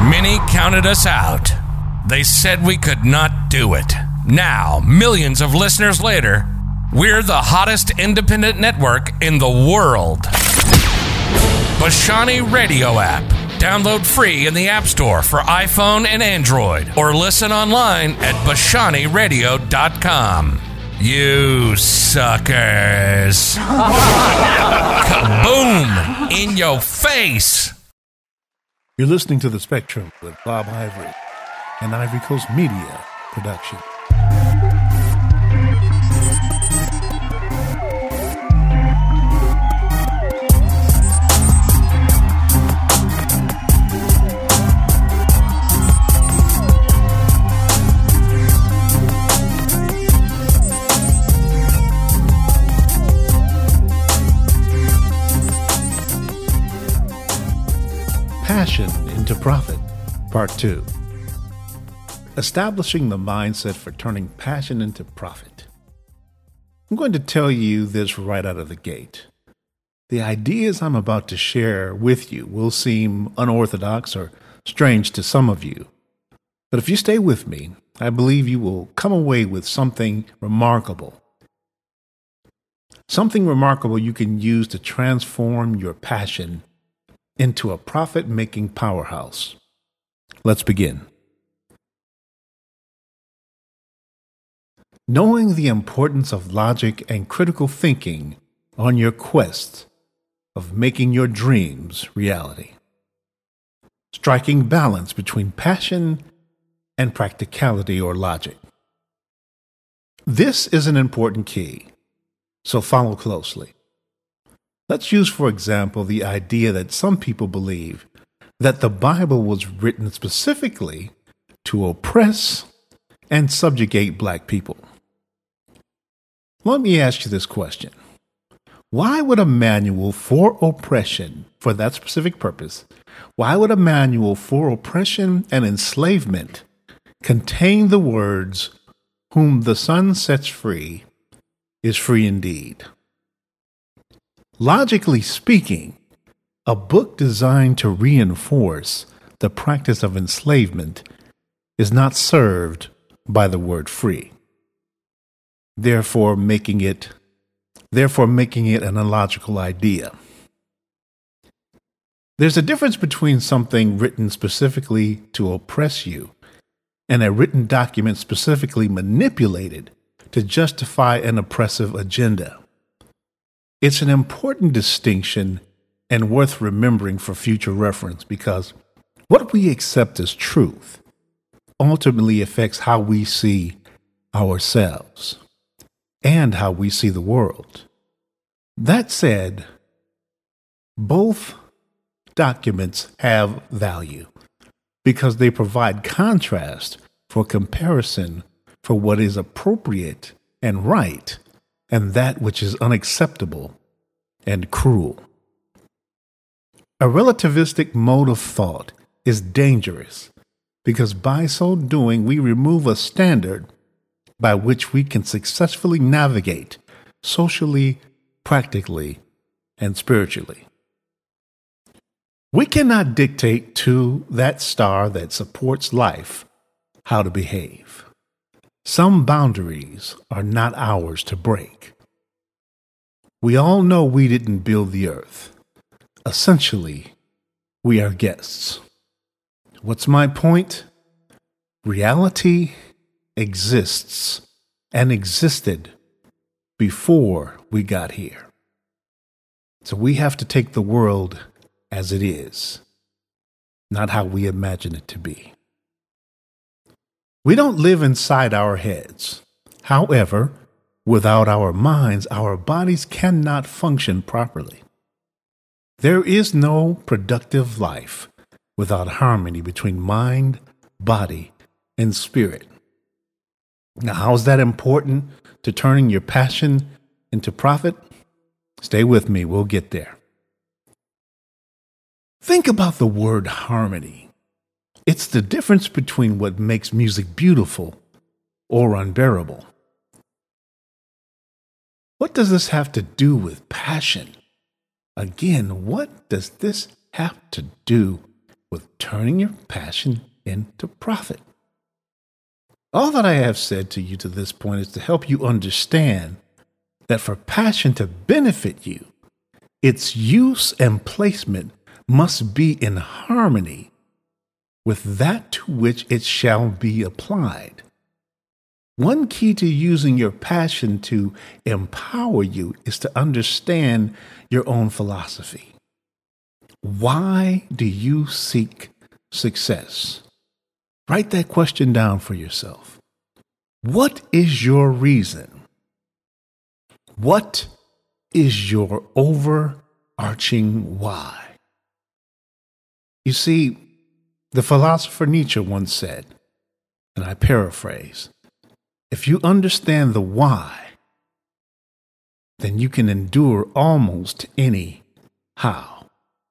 Many counted us out. They said we could not do it. Now, millions of listeners later, we're the hottest independent network in the world. Bashani Radio app. Download free in the App Store for iPhone and Android, or listen online at bashaniradio.com. You suckers. Kaboom! In your face. You're listening to The Spectrum with Bob Ivory, an Ivory Coast Media production. Passion into Profit, Part 2. Establishing the mindset for turning passion into profit. I'm going to tell you this right out of the gate. The ideas I'm about to share with you will seem unorthodox or strange to some of you. But if you stay with me, I believe you will come away with something remarkable. Something remarkable you can use to transform your passion into a profit-making powerhouse. Let's begin. Knowing the importance of logic and critical thinking on your quest of making your dreams reality. Striking balance between passion and practicality or logic. This is an important key, so follow closely. Let's use, for example, the idea that some people believe that the Bible was written specifically to oppress and subjugate black people. Let me ask you this question. Why would a manual for oppression, for that specific purpose, why would a manual for oppression and enslavement contain the words, "Whom the Son sets free is free indeed"? Logically speaking, a book designed to reinforce the practice of enslavement is not served by the word free, therefore making it an illogical idea. There's a difference between something written specifically to oppress you and a written document specifically manipulated to justify an oppressive agenda. It's an important distinction and worth remembering for future reference because what we accept as truth ultimately affects how we see ourselves and how we see the world. That said, both documents have value because they provide contrast for comparison for what is appropriate and right and that which is unacceptable and cruel. A relativistic mode of thought is dangerous because by so doing we remove a standard by which we can successfully navigate socially, practically, and spiritually. We cannot dictate to that star that supports life how to behave. Some boundaries are not ours to break. We all know we didn't build the earth. Essentially, we are guests. What's my point? Reality exists and existed before we got here. So we have to take the world as it is, not how we imagine it to be. We don't live inside our heads. However, without our minds, our bodies cannot function properly. There is no productive life without harmony between mind, body, and spirit. Now, how is that important to turning your passion into profit? Stay with me, we'll get there. Think about the word harmony. It's the difference between what makes music beautiful or unbearable. What does this have to do with passion? Again, what does this have to do with turning your passion into profit. All that I have said to you to this point is to help you understand that for passion to benefit you, its use and placement must be in harmony with that to which it shall be applied. One key to using your passion to empower you is to understand your own philosophy. Why do you seek success? Write that question down for yourself. What is your reason? What is your overarching why? You see, the philosopher Nietzsche once said, and I paraphrase, if you understand the why, then you can endure almost any how.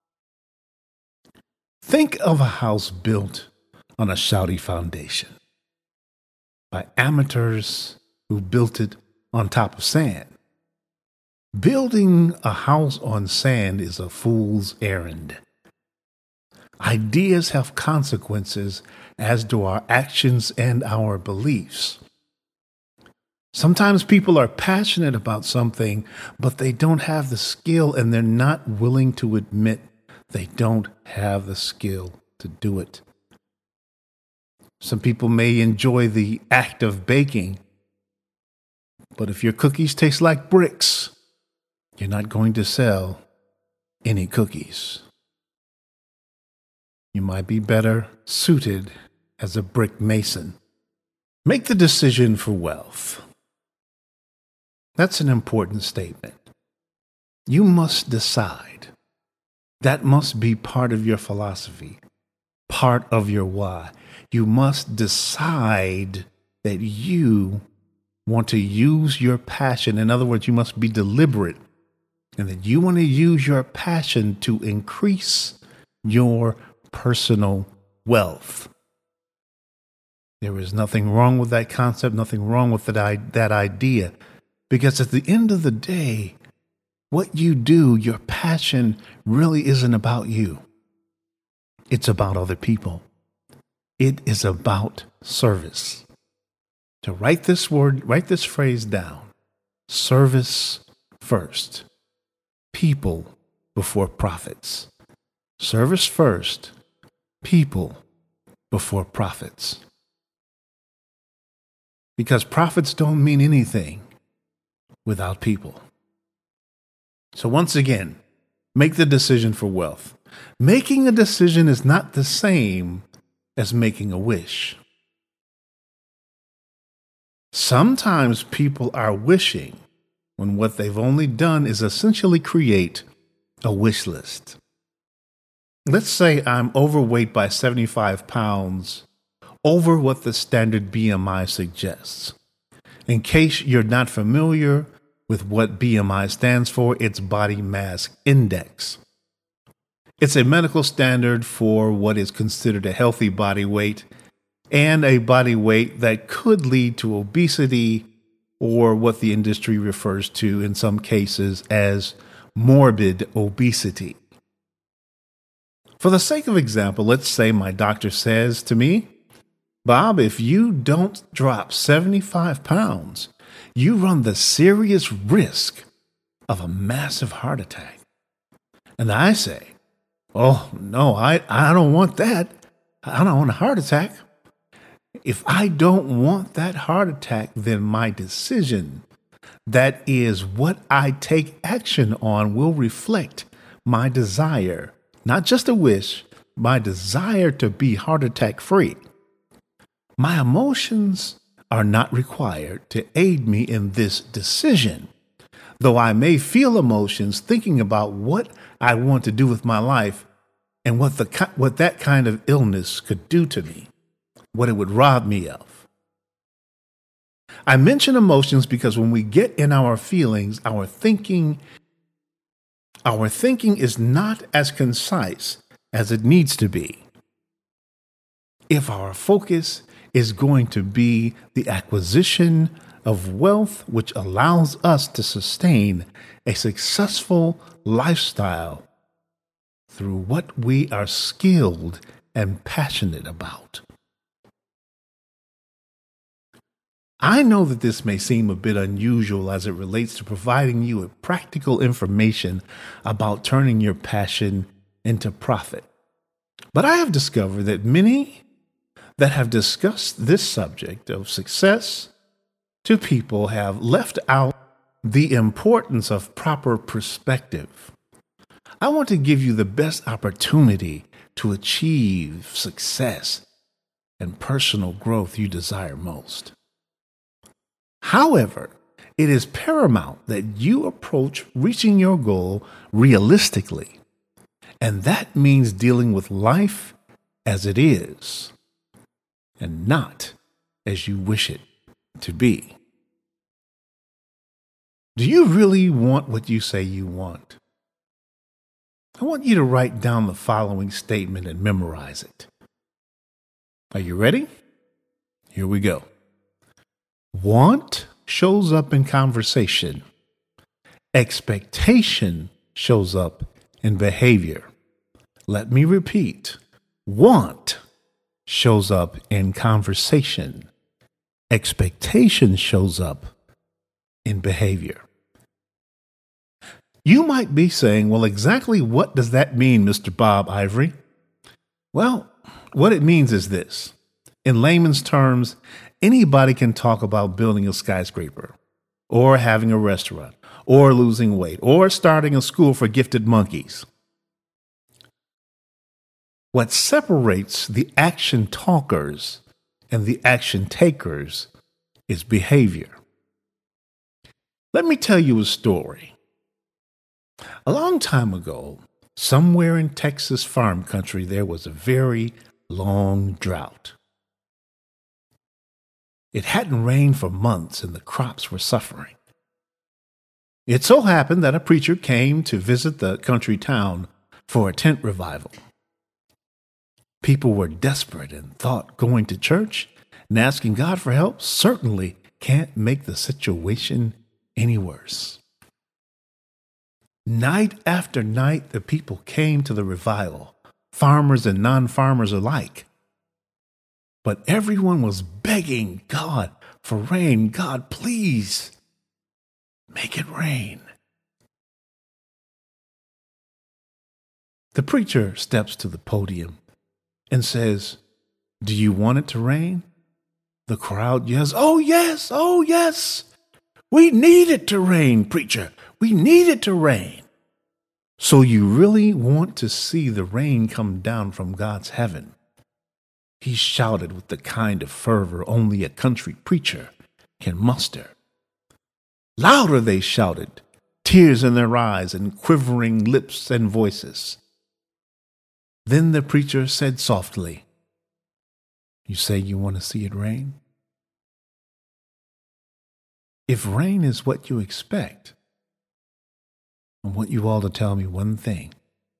Think of a house built on a shouty foundation by amateurs who built it on top of sand. Building a house on sand is a fool's errand. Ideas have consequences, as do our actions and our beliefs. Sometimes people are passionate about something, but they don't have the skill and they're not willing to admit they don't have the skill to do it. Some people may enjoy the act of baking, but if your cookies taste like bricks, you're not going to sell any cookies. You might be better suited as a brick mason. Make the decision for wealth. That's an important statement. You must decide. That must be part of your philosophy, part of your why. You must decide that you want to use your passion. In other words, you must be deliberate, and that you want to use your passion to increase your personal wealth. There is nothing wrong with that concept, nothing wrong with that idea, because at the end of the day, what you do, your passion really isn't about you. It's about other people. It is about service. To write this phrase down. Service first. People before profits. Service first. People before profits. Because profits don't mean anything without people. So once again, make the decision for wealth. Making a decision is not the same as making a wish. Sometimes people are wishing when what they've only done is essentially create a wish list. Let's say I'm overweight by 75 pounds, over what the standard BMI suggests. In case you're not familiar with what BMI stands for, it's Body Mass Index. It's a medical standard for what is considered a healthy body weight and a body weight that could lead to obesity, or what the industry refers to in some cases as morbid obesity. For the sake of example, let's say my doctor says to me, Bob, if you don't drop 75 pounds, you run the serious risk of a massive heart attack. And I say, oh, no, I don't want that. I don't want a heart attack. If I don't want that heart attack, then my decision, that is what I take action on, will reflect my desire, not just a wish, my desire to be heart attack free. My emotions are not required to aid me in this decision, though I may feel emotions thinking about what I want to do with my life and what that kind of illness could do to me, what it would rob me of. I mention emotions because when we get in our feelings, our thinking is not as concise as it needs to be. If our focus is going to be the acquisition of wealth, which allows us to sustain a successful lifestyle through what we are skilled and passionate about. I know that this may seem a bit unusual as it relates to providing you with practical information about turning your passion into profit. But I have discovered that many that have discussed this subject of success to people have left out the importance of proper perspective. I want to give you the best opportunity to achieve success and personal growth you desire most. However, it is paramount that you approach reaching your goal realistically, and that means dealing with life as it is and not as you wish it to be. Do you really want what you say you want? I want you to write down the following statement and memorize it. Are you ready? Here we go. Want shows up in conversation. Expectation shows up in behavior. Let me repeat. Want shows up in conversation. Expectation shows up in behavior. You might be saying, well, exactly what does that mean, Mr. Bob Ivory? Well, what it means is this. In layman's terms, anybody can talk about building a skyscraper, or having a restaurant, or losing weight, or starting a school for gifted monkeys. What separates the action talkers and the action takers is behavior. Let me tell you a story. A long time ago, somewhere in Texas farm country, there was a very long drought. It hadn't rained for months and the crops were suffering. It so happened that a preacher came to visit the country town for a tent revival. People were desperate and thought going to church and asking God for help certainly can't make the situation any worse. Night after night, the people came to the revival, farmers and non-farmers alike. But everyone was begging God for rain. God, please make it rain. The preacher steps to the podium and says, "Do you want it to rain?" The crowd yells, "Oh, yes, oh, yes. We need it to rain, preacher. We need it to rain." So you really want to see the rain come down from God's heaven? He shouted with the kind of fervor only a country preacher can muster. Louder they shouted, tears in their eyes and quivering lips and voices. Then the preacher said softly, "You say you want to see it rain? If rain is what you expect, I want you all to tell me one thing.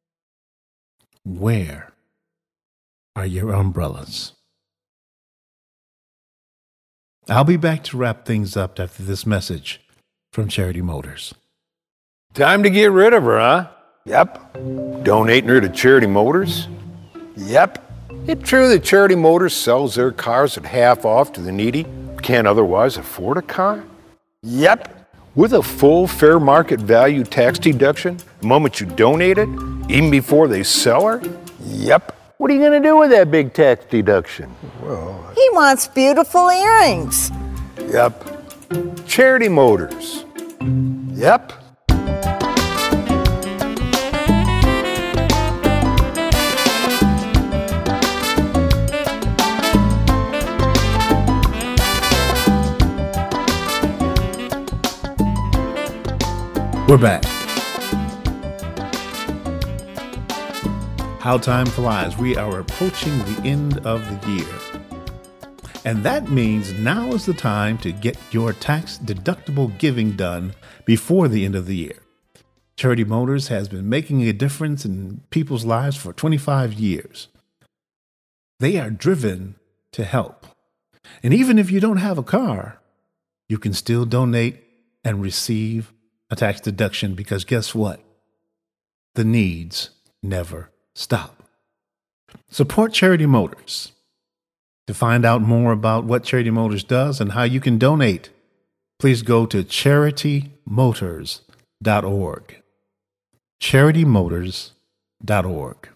Where are your umbrellas?" I'll be back to wrap things up after this message from Charity Motors. Time to get rid of her, huh? Yep. Donating her to Charity Motors? Yep. It's true that Charity Motors sells their cars at half off to the needy who can't otherwise afford a car? Yep. With a full fair market value tax deduction the moment you donate it, even before they sell her? Yep. What are you going to do with that big tax deduction? Well, he wants beautiful earrings. Yep. Charity Motors. Yep. We're back. How time flies. We are approaching the end of the year. And that means now is the time to get your tax-deductible giving done before the end of the year. Charity Motors has been making a difference in people's lives for 25 years. They are driven to help. And even if you don't have a car, you can still donate and receive a tax deduction because guess what? The needs never stop. Support Charity Motors. To find out more about what Charity Motors does and how you can donate, please go to CharityMotors.org. CharityMotors.org.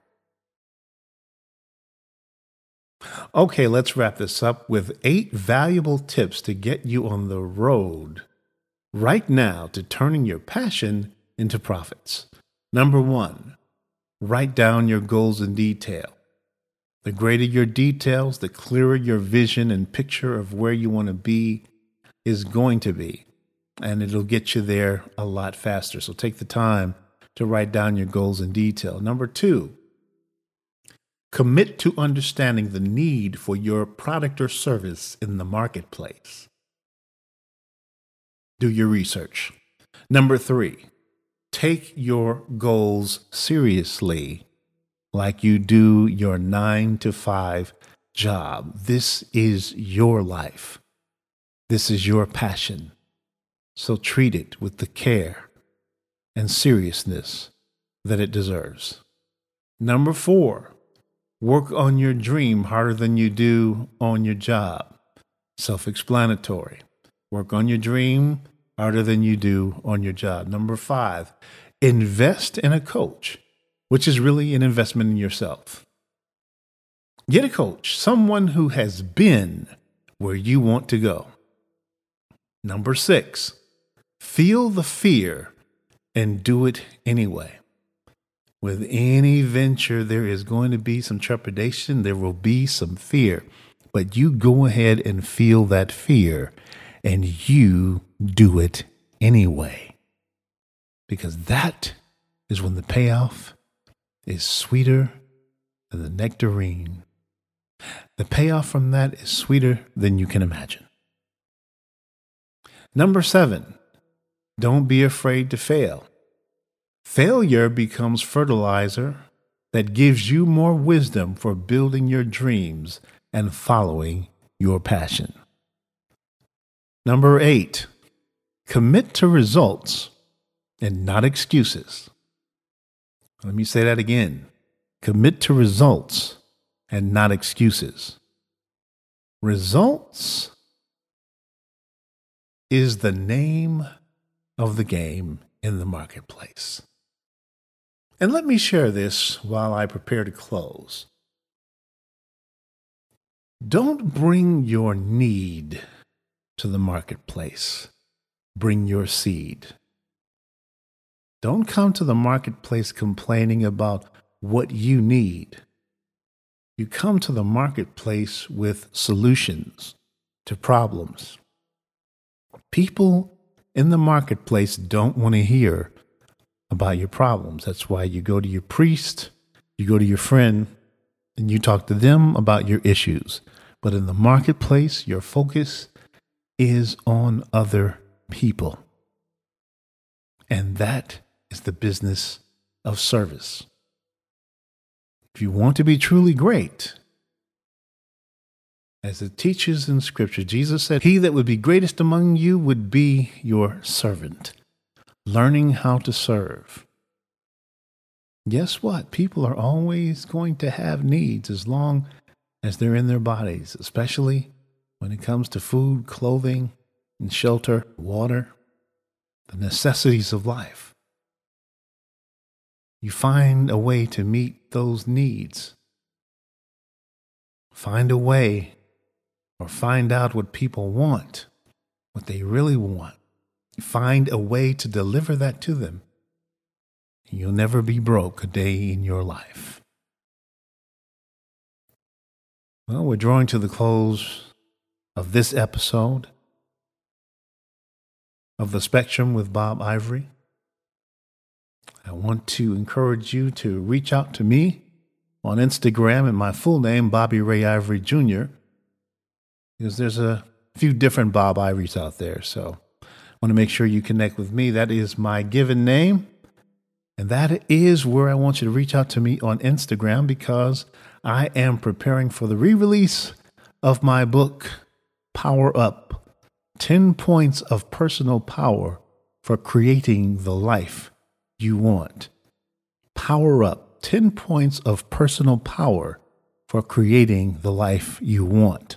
Okay, let's wrap this up with 8 valuable tips to get you on the road right now to turning your passion into profits. Number 1, write down your goals in detail. The greater your details, the clearer your vision and picture of where you want to be is going to be, and it'll get you there a lot faster. So take the time to write down your goals in detail. Number 2, commit to understanding the need for your product or service in the marketplace. Do your research. Number 3, take your goals seriously like you do your 9-to-5 job. This is your life. This is your passion. So treat it with the care and seriousness that it deserves. Number 4, work on your dream harder than you do on your job. Self-explanatory. Work on your dream harder than you do on your job. Number 5, invest in a coach, which is really an investment in yourself. Get a coach, someone who has been where you want to go. Number 6, feel the fear and do it anyway. With any venture, there is going to be some trepidation. There will be some fear, but you go ahead and feel that fear and you do it anyway, because that is when the payoff is sweeter than the nectarine. The payoff from that is sweeter than you can imagine. Number 7, don't be afraid to fail. Failure becomes fertilizer that gives you more wisdom for building your dreams and following your passion. Number 8, commit to results and not excuses. Let me say that again. Commit to results and not excuses. Results is the name of the game in the marketplace. And let me share this while I prepare to close. Don't bring your need to the marketplace. Bring your seed. Don't come to the marketplace complaining about what you need. You come to the marketplace with solutions to problems. People in the marketplace don't want to hear about your problems. That's why you go to your priest, you go to your friend, and you talk to them about your issues. But in the marketplace, your focus is on other people. And that is the business of service. If you want to be truly great, as it teaches in Scripture, Jesus said, "He that would be greatest among you would be your servant." Learning how to serve. Guess what? People are always going to have needs as long as they're in their bodies, especially when it comes to food, clothing, and shelter, water, the necessities of life. You find a way to meet those needs. Find a way, or find out what people want, what they really want. Find a way to deliver that to them. You'll never be broke a day in your life. Well, we're drawing to the close of this episode of The Spectrum with Bob Ivory. I want to encourage you to reach out to me on Instagram in my full name, Bobby Ray Ivory Jr., because there's a few different Bob Ivorys out there. So I want to make sure you connect with me. That is my given name. And that is where I want you to reach out to me on Instagram, because I am preparing for the re-release of my book, Power Up, 10 Points of Personal Power for Creating the Life You Want. Power Up, 10 Points of Personal Power for creating the life you want.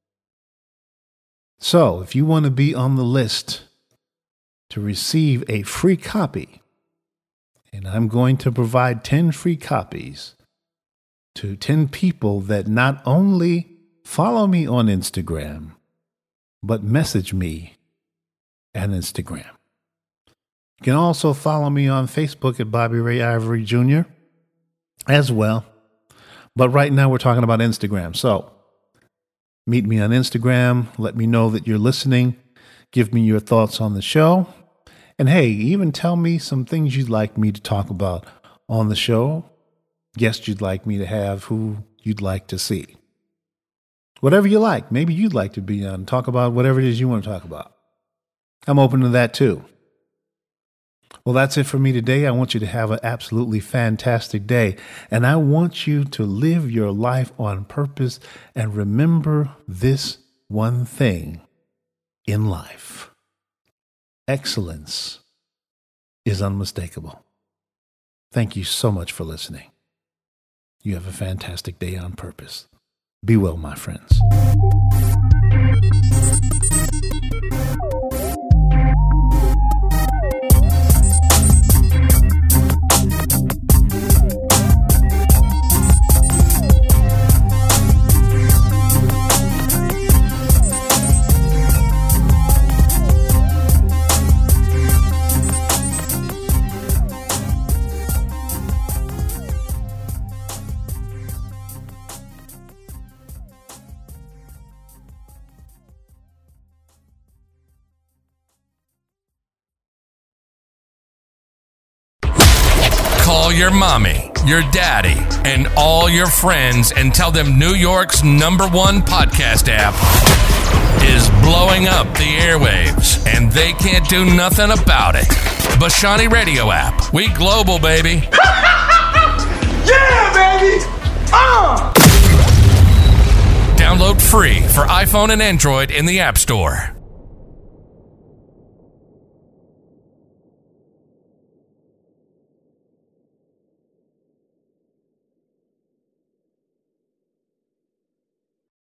So, if you want to be on the list to receive a free copy, and I'm going to provide 10 free copies to 10 people that not only follow me on Instagram, but message me on Instagram. You can also follow me on Facebook at Bobby Ray Ivory Jr. as well. But right now we're talking about Instagram. So meet me on Instagram. Let me know that you're listening. Give me your thoughts on the show. And hey, even tell me some things you'd like me to talk about on the show. Guests you'd like me to have, who you'd like to see. Whatever you like. Maybe you'd like to be on, talk about whatever it is you want to talk about. I'm open to that too. Well, that's it for me today. I want you to have an absolutely fantastic day. And I want you to live your life on purpose and remember this one thing in life. Excellence is unmistakable. Thank you so much for listening. You have a fantastic day on purpose. Be well, my friends. Call your mommy, your daddy, and all your friends and tell them New York's #1 podcast app is blowing up the airwaves, and they can't do nothing about it. Bashani Radio app. We global, baby. Yeah, baby! Download free for iPhone and Android in the App Store.